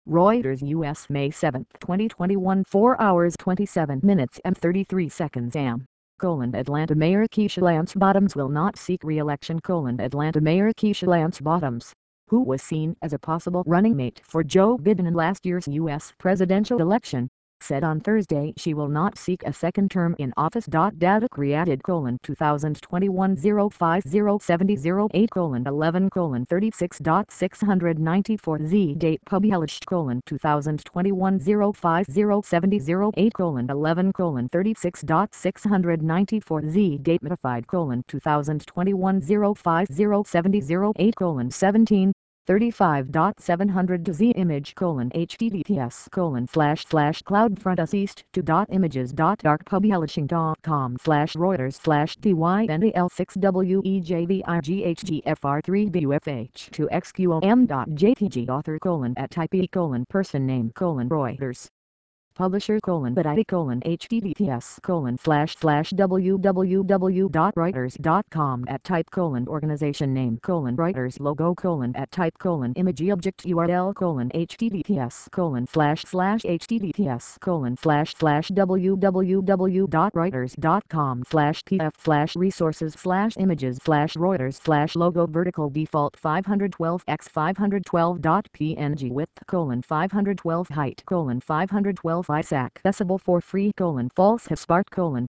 Reuters U.S. May 7, 2021 4 hours 27 minutes and 33 seconds am. Atlanta Mayor Keisha Lance Bottoms will not seek re-election. Atlanta Mayor Keisha Lance Bottoms, who was seen as a possible running mate for Joe Biden in last year's U.S. presidential election, said on Thursday she will not seek a second term in office. Data created 2021 0507008 11 36.694 Z date published 2021 0507008 11 36.694 Z date modified 2021 0507008 17 35.700 Z image https cloudfront us east to images darkpublishing.com Reuters TYNAL6WEJVIGHTFR3BUFH to XQOM.jpg author at type person name Reuters publisher https www.reuters.com at type organization name Reuters logo at type image object URL https https www.reuters.com pf resources images Reuters logo vertical default 512 x 512.png width 512 height 512 ISAC accessible for free false have spark